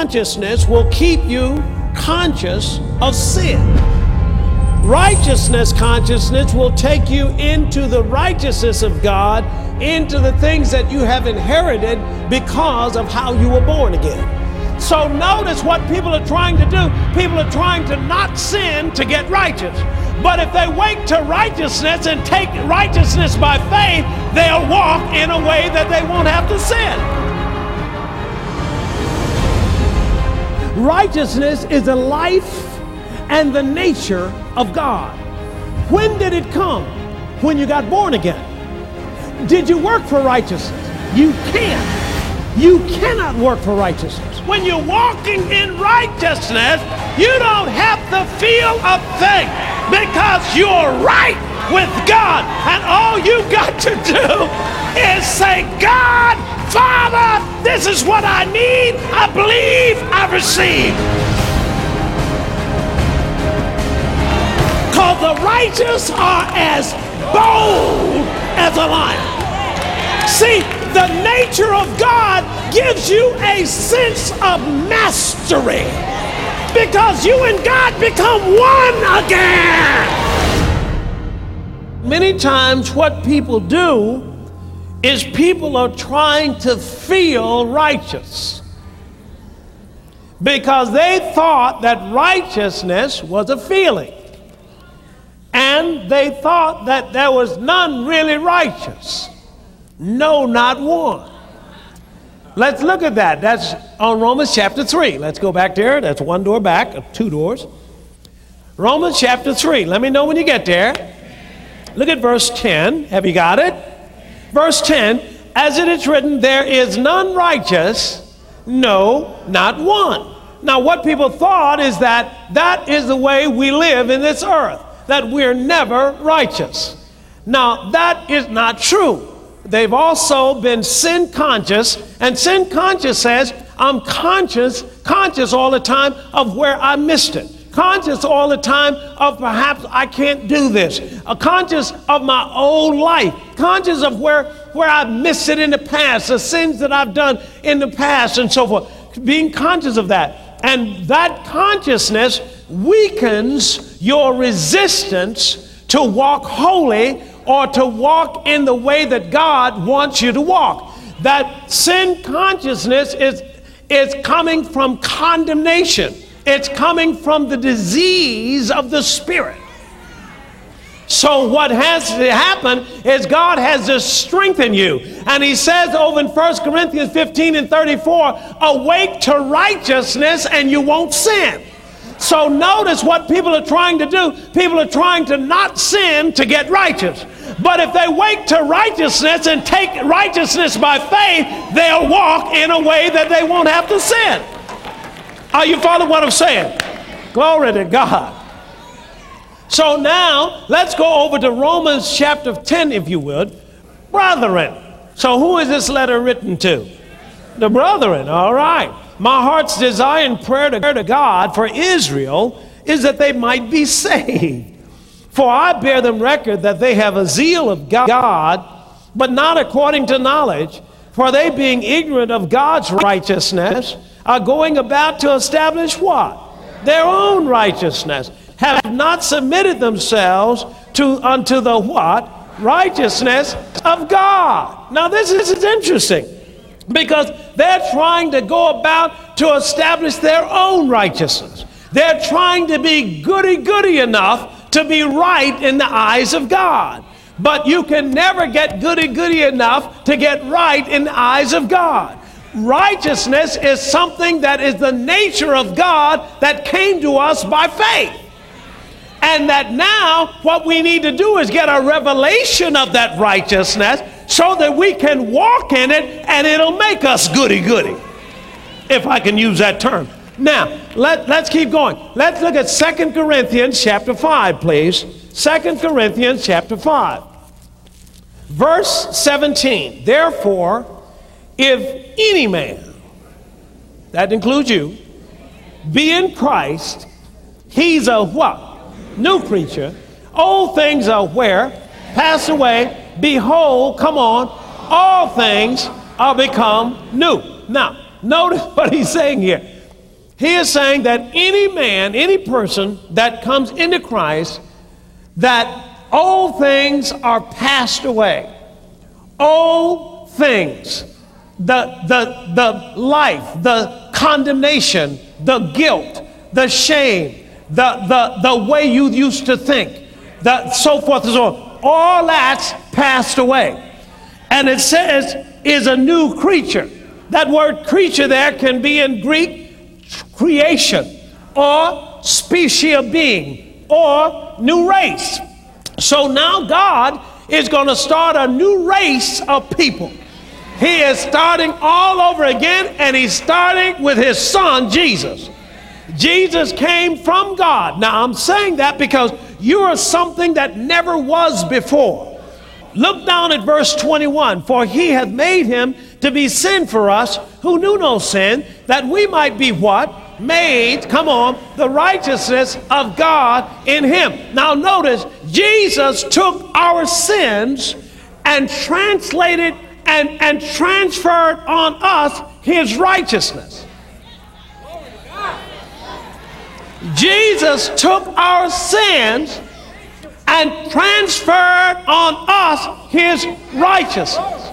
consciousness will keep you conscious of sin. Righteousness consciousness will take you into the righteousness of God, into the things that you have inherited because of how you were born again. So notice what people are trying to do. People are trying to not sin to get righteous. But if they wait to righteousness and take righteousness by faith, they'll walk in a way that they won't have to sin. Righteousness is the life and the nature of God. When did it come? When you got born again. Did you work for righteousness? You can't. You cannot work for righteousness. When you're walking in righteousness, you don't have to feel a thing because you're right with God. And all you got to do is say, God, Father, this is what I need. I believe I receive. Because the righteous are as bold as a lion. See, the nature of God gives you a sense of mastery because you and God become one again. Many times what people do is people are trying to feel righteous because they thought that righteousness was a feeling. And they thought that there was none really righteous. No, not one. Let's look at that. That's on Romans chapter 3. Let's go back there. That's one door back, two doors. Romans chapter 3. Let me know when you get there. Look at verse 10. Have you got it? Verse 10. As it is written, there is none righteous, no, not one. Now, what people thought is that that is the way we live in this earth, that we're never righteous. Now, that is not true. They've also been sin conscious, and sin conscious says, I'm conscious all the time of where I missed it. Conscious all the time of perhaps I can't do this. Conscious of my own life. Conscious of where I missed it in the past, the sins that I've done in the past and so forth. Being conscious of that. And that consciousness weakens your resistance to walk holy or to walk in the way that God wants you to walk. That sin consciousness is coming from condemnation. It's coming from the disease of the spirit. So what has to happen is God has to strengthen you. And he says over in 1 Corinthians 15 and 34, awake to righteousness and you won't sin. So notice what people are trying to do. People are trying to not sin to get righteous. But if they wait to righteousness and take righteousness by faith, they'll walk in a way that they won't have to sin. Are you following what I'm saying? Glory to God. So now, let's go over to Romans chapter 10, if you would. Brethren. So who is this letter written to? The brethren, all right. My heart's desire and prayer to God for Israel is that they might be saved. For I bear them record that they have a zeal of God, but not according to knowledge. For they, being ignorant of God's righteousness, are going about to establish what? Their own righteousness. Have not submitted themselves unto the what? Righteousness of God. Now this is interesting because they're trying to go about to establish their own righteousness. They're trying to be goody enough to be right in the eyes of God. But you can never get goody enough to get right in the eyes of God. Righteousness is something that is the nature of God that came to us by faith. And that now what we need to do is get a revelation of that righteousness so that we can walk in it and it'll make us goody, if I can use that term. Now, let's keep going. Let's look at 2 Corinthians chapter 5, please. 2 Corinthians chapter 5. Verse 17. Therefore, if any man, that includes you, be in Christ, he's a what? New creature. Old things are where? Passed away. Behold, come on, all things are become new. Now, notice what he's saying here. He is saying that any man, any person that comes into Christ, that old things are passed away. Old things, the life, the condemnation, the guilt, the shame, the way you used to think, so forth and so on, all that's passed away. And it says is a new creature. That word creature there can be in Greek creation or species of being or new race. So now God is going to start a new race of people. He is starting all over again, and he's starting with his son, Jesus. Jesus came from God. Now, I'm saying that because you are something that never was before. Look down at verse 21. For he hath made him to be sin for us who knew no sin, that we might be what? Made, come on, the righteousness of God in him. Now notice, Jesus took our sins and translated and transferred on us his righteousness. Jesus took our sins and transferred on us his righteousness.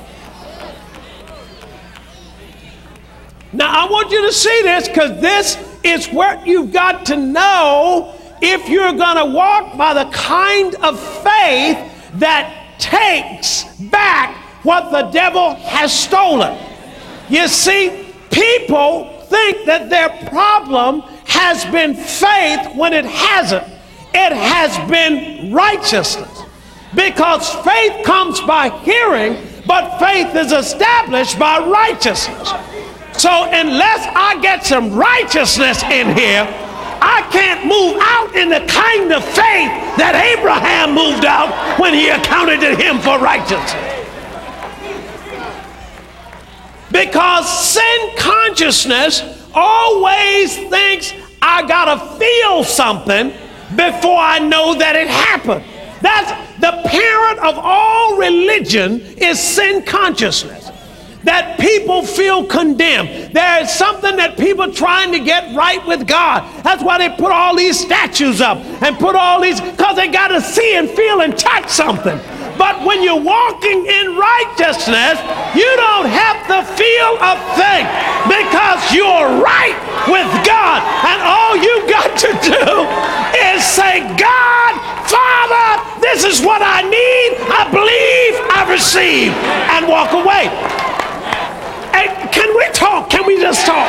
Now I want you to see this, because this is where you've got to know if you're going to walk by the kind of faith that takes back what the devil has stolen. You see, people think that their problem has been faith when it hasn't. It has been righteousness. Because faith comes by hearing, but faith is established by righteousness. So unless I get some righteousness in here, I can't move out in the kind of faith that Abraham moved out when he accounted to him for righteousness. Because sin consciousness always thinks I gotta feel something before I know that it happened. That's the parent of all religion, is sin consciousness. That people feel condemned. There is something that people trying to get right with God. That's why they put all these statues up and put all these, because they got to see and feel and touch something. But when you're walking in righteousness, you don't have to feel a thing, because you're right with God. And all you got to do is say, God, Father, this is what I need, I believe, I receive, and walk away. Hey, can we talk? Can we just talk?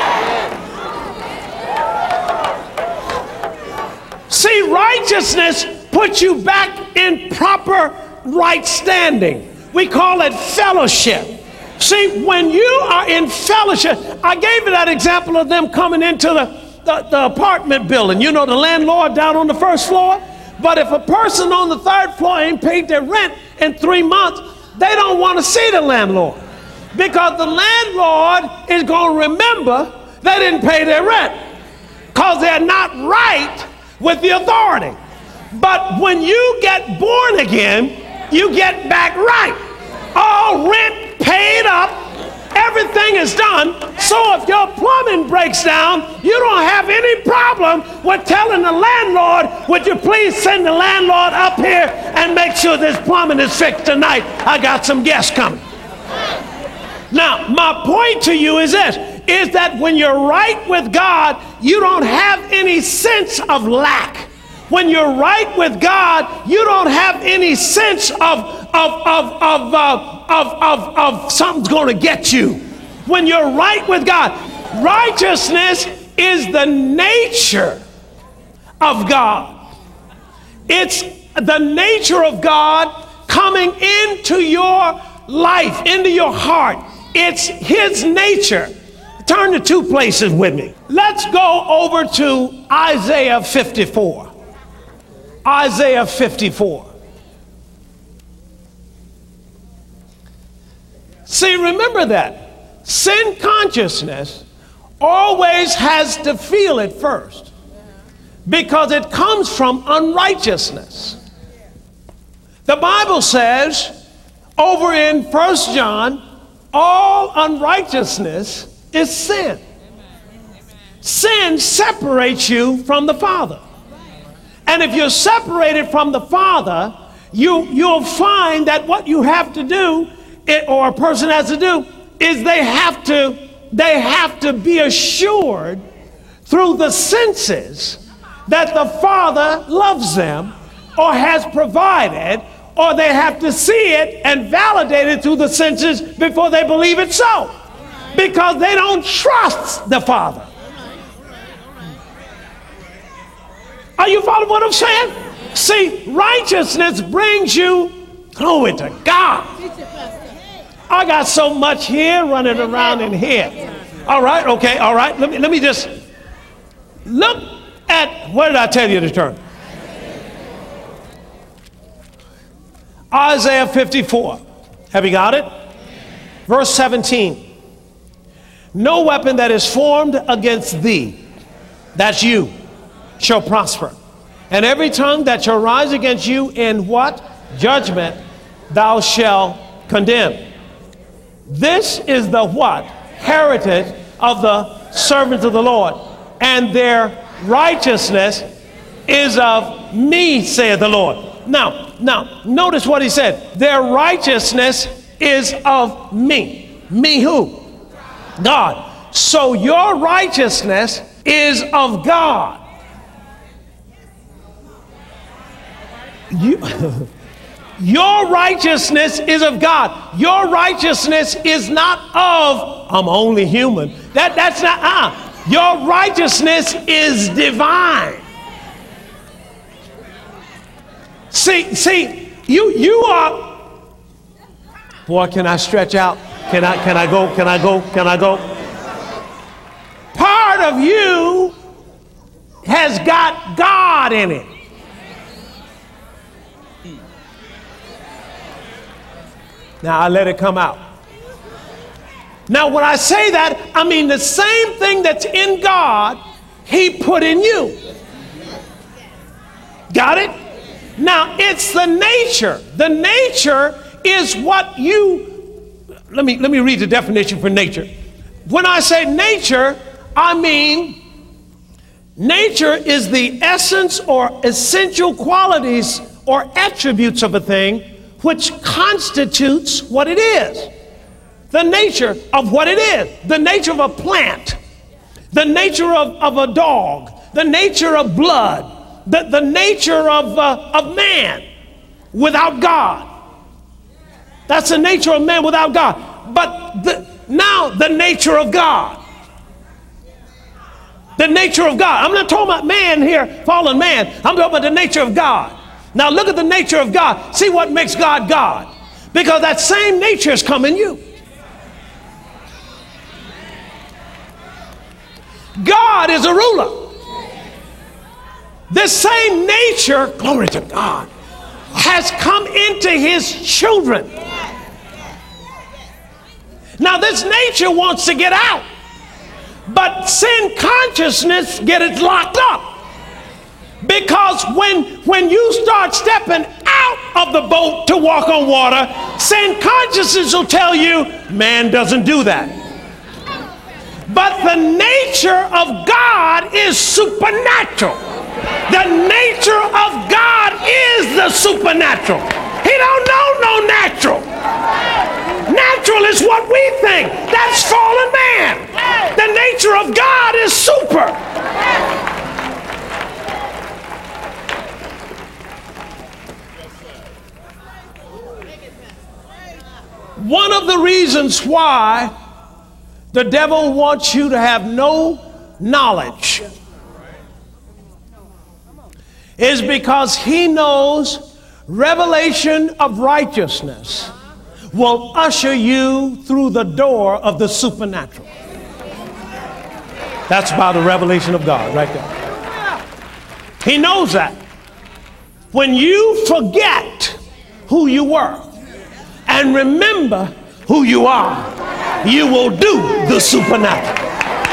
See, righteousness puts you back in proper right standing. We call it fellowship. See, when you are in fellowship, I gave you that example of them coming into the apartment building. You know, the landlord down on the first floor. But if a person on the third floor ain't paid their rent in 3 months, they don't want to see the landlord. Because the landlord is going to remember they didn't pay their rent, because they're not right with the authority. But when you get born again, you get back right. All rent paid up, everything is done. So if your plumbing breaks down, you don't have any problem with telling the landlord, would you please send the landlord up here and make sure this plumbing is fixed tonight? I got some guests coming. Now, my point to you is this, is that when you're right with God, you don't have any sense of lack. When you're right with God, you don't have any sense of something's going to get you. When you're right with God, righteousness is the nature of God. It's the nature of God coming into your life, into your heart. It's his nature. Turn to two places with me. Let's go over to Isaiah 54. Isaiah 54. See, remember that sin consciousness always has to feel it first, because it comes from unrighteousness. The Bible says over in 1 John, all unrighteousness is sin. Sin separates you from the Father. And if you're separated from the Father, you'll find that what you have to do, or a person has to do, is they have to be assured through the senses that the Father loves them or has provided, or they have to see it and validate it through the senses before they believe it so, because they don't trust the Father. Are you following what I'm saying? See, righteousness brings you, glory to God. I got so much here running around in here. All right, okay, all right. Let me just look at, where did I tell you to turn? Isaiah 54. Have you got it? Verse 17. No weapon that is formed against thee, that's you, shall prosper. And every tongue that shall rise against you in what? Judgment, thou shalt condemn. This is the what? Heritage of the servants of the Lord, and their righteousness is of me, saith the Lord. Now, notice what he said. Their righteousness is of me. Me who? God. So your righteousness is of God. Your righteousness is of God. Your righteousness is not of, I'm only human. That's not, your righteousness is divine. See, you are, boy, can I stretch out? Can I go? Part of you has got God in it. Now I let it come out. Now when I say that, I mean the same thing that's in God, he put in you. Got it? Now it's the nature. The nature is what you, let me read the definition for nature. When I say nature, I mean nature is the essence or essential qualities or attributes of a thing which constitutes what it is. The nature of what it is. The nature of a plant. The nature of a dog. The nature of blood. The nature of man without God. That's the nature of man without God. But now the nature of God. The nature of God. I'm not talking about man here, fallen man. I'm talking about the nature of God. Now look at the nature of God. See what makes God God. Because that same nature has come in you. God is a ruler. This same nature, glory to God, has come into his children. Now this nature wants to get out. But sin consciousness gets it locked up. Because when you start stepping out of the boat to walk on water, sin consciousness will tell you, man doesn't do that. But the nature of God is supernatural. The nature of God is the supernatural. He don't know no natural. Natural is what we think. That's fallen man. The nature of God is super. One of the reasons why the devil wants you to have no knowledge is because he knows revelation of righteousness will usher you through the door of the supernatural. That's by the revelation of God right there. He knows that. When you forget who you were and remember who you are, you will do the supernatural.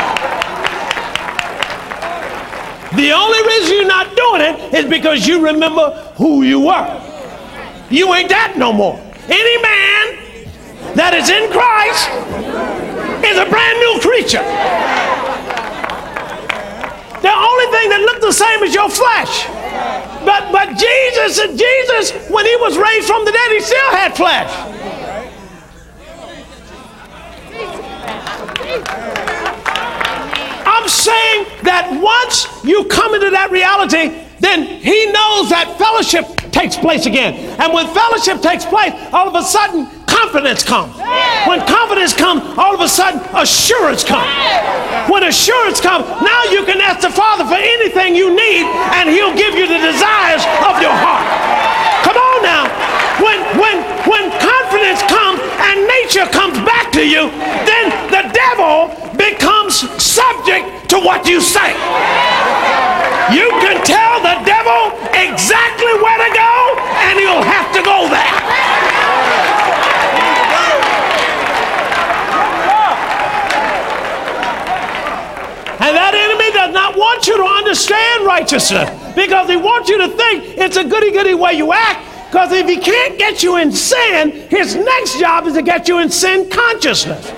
The only reason you're not doing it is because you remember who you were. You ain't that no more. Any man that is in Christ is a brand new creature. same as your flesh. But Jesus, when he was raised from the dead, he still had flesh. I'm saying that once you come into that reality, then he knows that fellowship takes place again. And when fellowship takes place, all of a sudden, confidence comes. When confidence comes, all of a sudden, assurance comes. When assurance comes, now you can ask the Father for anything you need, and he'll give you the desires of your heart. Come on now. When confidence comes and nature comes back to you, then the devil becomes subject to what you say. You can tell the devil exactly where to go, and he'll have to go there. And that enemy does not want you to understand righteousness, because he wants you to think it's a goody-goody way you act. Because if he can't get you in sin, his next job is to get you in sin consciousness.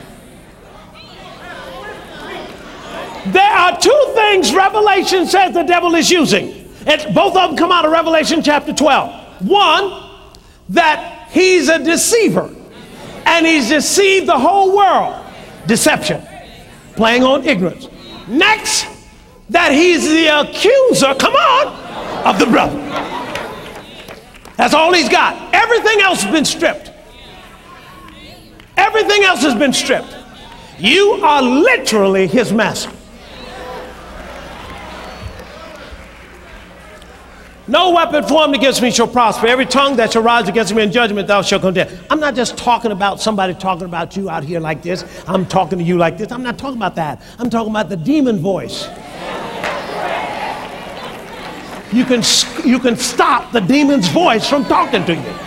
There are two things Revelation says the devil is using. Both of them come out of Revelation chapter 12. One, that he's a deceiver, and he's deceived the whole world. Deception, playing on ignorance. Next, that he's the accuser, come on, of the brother. That's all he's got. Everything else has been stripped. Everything else has been stripped. You are literally his master. No weapon formed against me shall prosper. Every tongue that shall rise against me in judgment thou shalt condemn. I'm not just talking about somebody talking about you out here like this. I'm talking to you like this. I'm not talking about that. I'm talking about the demon voice. You can stop the demon's voice from talking to you.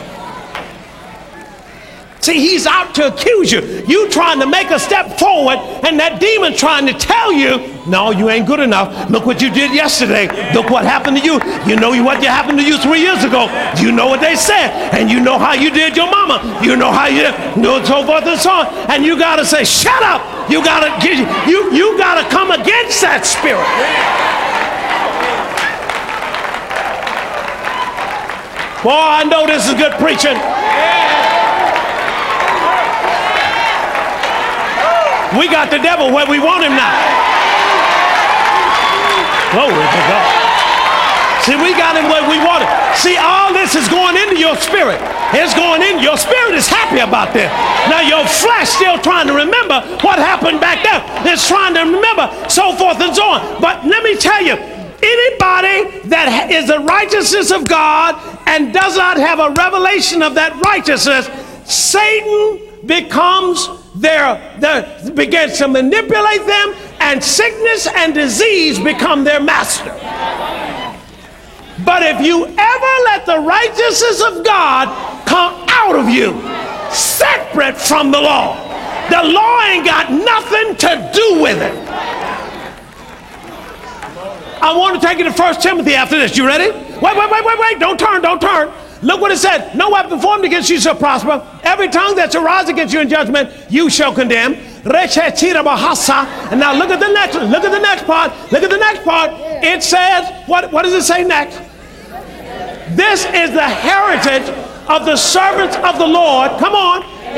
See, he's out to accuse you. You trying to make a step forward, and that demon trying to tell you, no, you ain't good enough. Look what you did yesterday. Look what happened to you. You know what happened to you 3 years ago. You know what they said, and you know how you did your mama. You know how you know, so forth and so on. And you got to say, shut up. You got to come against that spirit. Boy, I know this is good preaching. We got the devil where we want him now. Glory to God. See, we got him where we want him. See, all this is going into your spirit. It's going in. Your spirit is happy about this. Now your flesh still trying to remember what happened back there. It's trying to remember so forth and so on. But let me tell you, anybody that is the righteousness of God and does not have a revelation of that righteousness, Satan begins to manipulate them, and sickness and disease become their master. But if you ever let the righteousness of God come out of you, separate from the law ain't got nothing to do with it. I want to take you to 1 Timothy after this. You ready? Wait. Don't turn. Look what it said. No weapon formed against you shall prosper. Every tongue that shall rise against you in judgment, you shall condemn. And now look at the next one. Look at the next part. It says, what does it say next? This is the heritage of the servants of the Lord. Come on.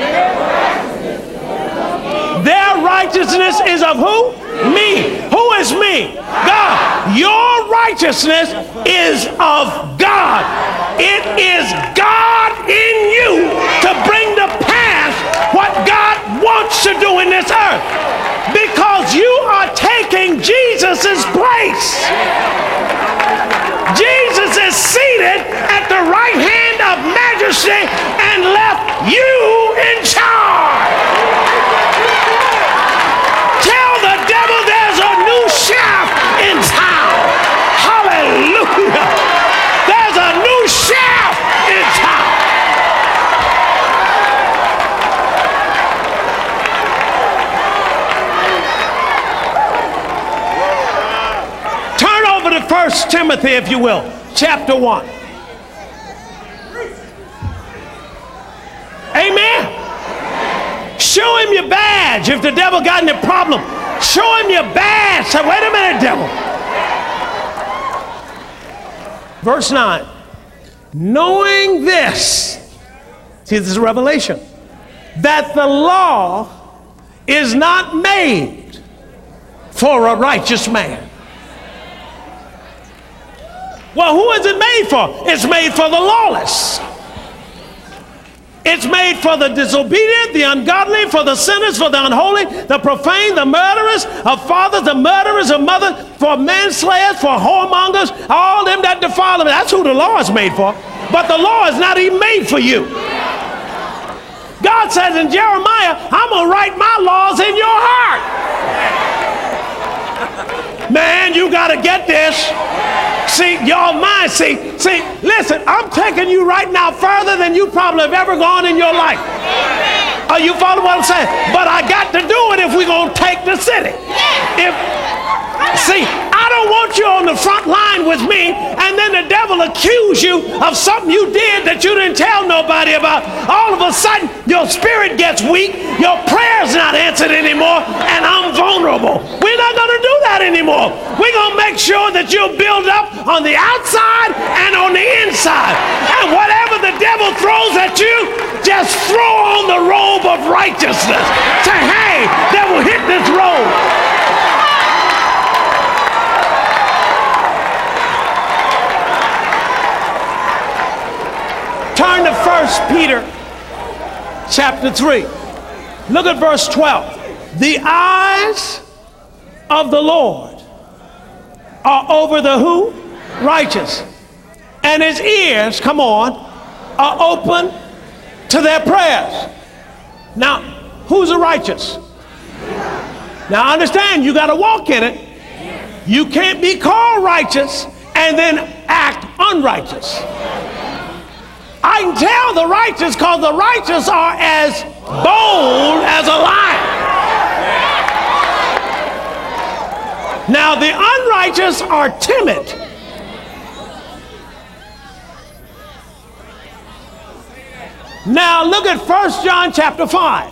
Their righteousness is of who? Me. Who is me? God. Your righteousness is of God. It is God in you to bring to pass what God wants to do in this earth. Because you are taking Jesus' place. Jesus is seated at the right hand of majesty and left you in charge. Tell the devil there's a new sheriff in town. Hallelujah. There's a new sheriff in town. Turn over to 1 Timothy, if you will, chapter 1. Amen. Show him your badge. If the devil got any problem, show him your badge. Say, wait a minute, devil. Verse 9. Knowing this, see, this is revelation, that the law is not made for a righteous man. Well, who is it made for? It's made for the lawless. It's made for the disobedient, the ungodly, for the sinners, for the unholy, the profane, the murderers of fathers, the murderers of mothers, for manslayers, for whoremongers, all them that defile them. That's who the law is made for. But the law is not even made for you. God says in Jeremiah, I'm going to write my laws in your heart. Man, you got to get this. See, y'all mind, see, listen, I'm taking you right now further than you probably have ever gone in your life. Are you following what I'm saying? But I got to do it if we're going to take the city. See, I don't want you on the front line with me and then the devil accuse you of something you did that you didn't tell nobody about. All of a sudden, your spirit gets weak, your prayer's not answered anymore, and I'm vulnerable. We're not going to do that anymore. We're going to make sure that you're built up on the outside and on the inside. And whatever the devil throws at you, just throw on the robe of righteousness. Say, hey, devil, hit this robe. Turn to 1 Peter chapter 3. Look at verse 12. The eyes of the Lord are over the who? Righteous. And his ears, come on, are open to their prayers. Now, who's the righteous? Now understand, you got to walk in it. You can't be called righteous and then act unrighteous. I can tell the righteous because the righteous are as bold as a lion. Now the unrighteous are timid. Now look at 1 John chapter 5.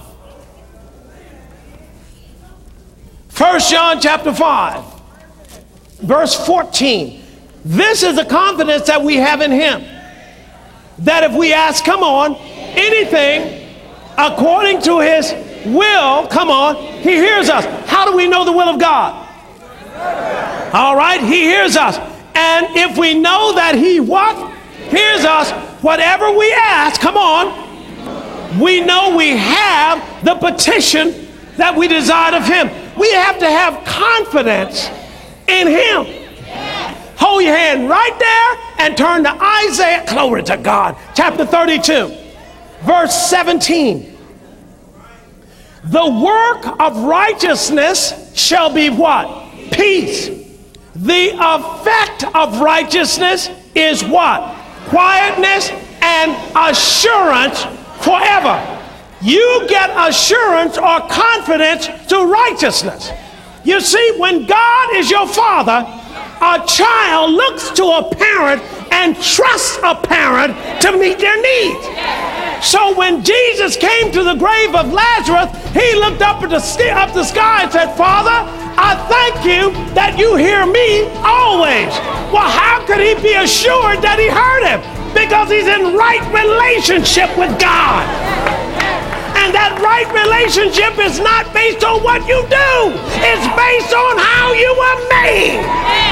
1 John chapter 5, verse 14. This is the confidence that we have in him, that if we ask, come on, anything according to his will, come on, he hears us. How do we know the will of God? All right, he hears us. And if we know that he what? Hears us, whatever we ask, come on, we know we have the petition that we desired of him. We have to have confidence in him. Hold your hand right there and turn to Isaiah, glory to God, chapter 32, verse 17. The work of righteousness shall be what? Peace. The effect of righteousness is what? Quietness and assurance forever. You get assurance or confidence through righteousness. You see, when God is your father, a child looks to a parent and trusts a parent to meet their needs. So when Jesus came to the grave of Lazarus, he looked up at the sky and said, Father, I thank you that you hear me always. Well, how could he be assured that he heard him? Because he's in right relationship with God. And that right relationship is not based on what you do. It's based on how you were made.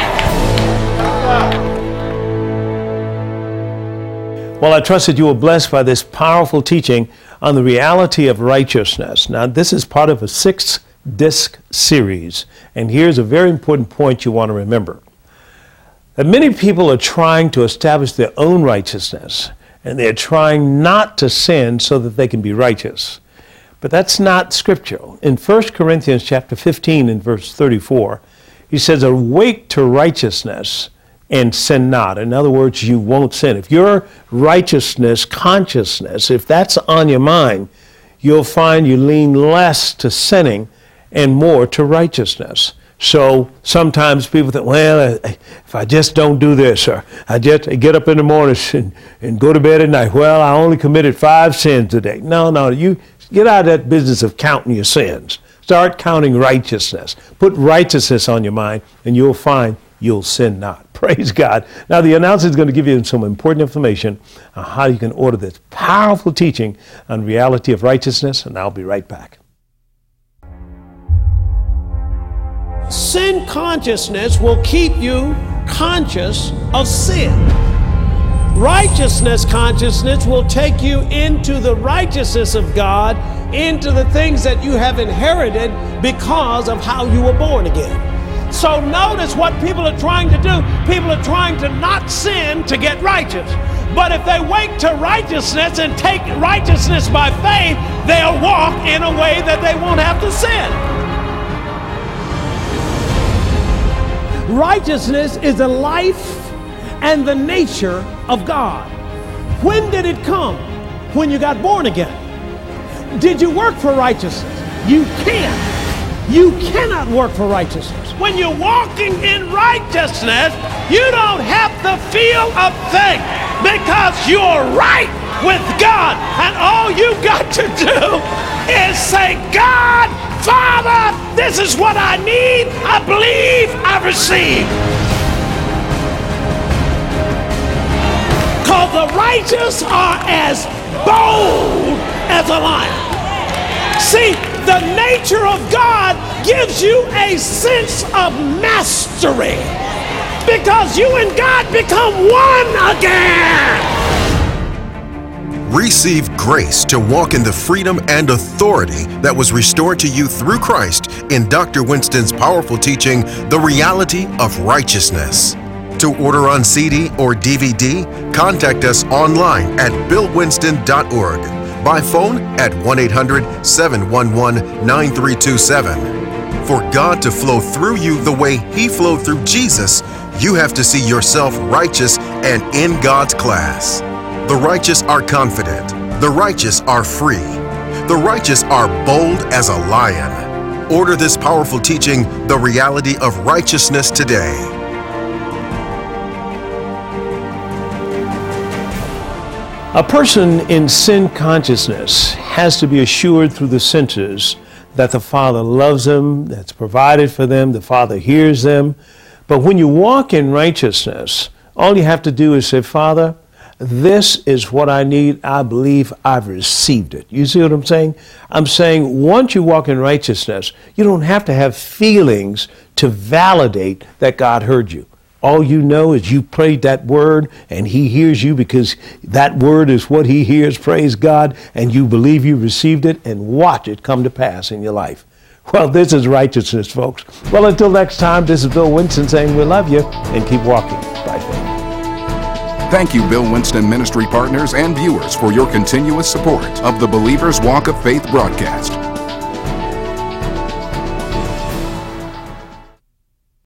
Well, I trust that you were blessed by this powerful teaching on the reality of righteousness. Now, this is part of a 6-disc series, and here's a very important point you want to remember. That many people are trying to establish their own righteousness, and they're trying not to sin so that they can be righteous. But that's not scriptural. In 1 Corinthians chapter 15 and verse 34, he says, awake to righteousness and sin not. In other words, you won't sin. If your righteousness, consciousness, if that's on your mind, you'll find you lean less to sinning and more to righteousness. So sometimes people think, well, if I just don't do this, or I just get up in the morning and go to bed at night, well, I only committed 5 sins today. No, you get out of that business of counting your sins. Start counting righteousness. Put righteousness on your mind, and you'll find you'll sin not. Praise God. Now, the announcer is going to give you some important information on how you can order this powerful teaching on reality of righteousness, and I'll be right back. Sin consciousness will keep you conscious of sin. Righteousness consciousness will take you into the righteousness of God, into the things that you have inherited because of how you were born again. So notice what people are trying to do. People are trying to not sin to get righteous. But if they wait to righteousness and take righteousness by faith, they'll walk in a way that they won't have to sin. Righteousness is the life and the nature of God. When did it come? When you got born again. Did you work for righteousness? You can't. You cannot work for righteousness. When you're walking in righteousness, you don't have to feel a thing because you're right with God. And all you got to do is say, God, Father, this is what I need. I believe I receive. Because the righteous are as bold as a lion. See, the nature of God gives you a sense of mastery because you and God become one again. Receive grace to walk in the freedom and authority that was restored to you through Christ in Dr. Winston's powerful teaching, The Reality of Righteousness. To order on CD or DVD, contact us online at billwinston.org, by phone at 1-800-711-9327. For God to flow through you the way He flowed through Jesus, you have to see yourself righteous and in God's class. The righteous are confident. The righteous are free. The righteous are bold as a lion. Order this powerful teaching, The Reality of Righteousness, today. A person in sin consciousness has to be assured through the senses that the Father loves them, that's provided for them, the Father hears them. But when you walk in righteousness, all you have to do is say, Father, this is what I need. I believe I've received it. You see what I'm saying? I'm saying once you walk in righteousness, you don't have to have feelings to validate that God heard you. All you know is you prayed that word and He hears you because that word is what He hears, praise God, and you believe you received it and watch it come to pass in your life. Well, this is righteousness, folks. Well, until next time, this is Bill Winston saying we love you and keep walking by faith. Thank you, Bill Winston Ministry partners and viewers, for your continuous support of the Believer's Walk of Faith broadcast.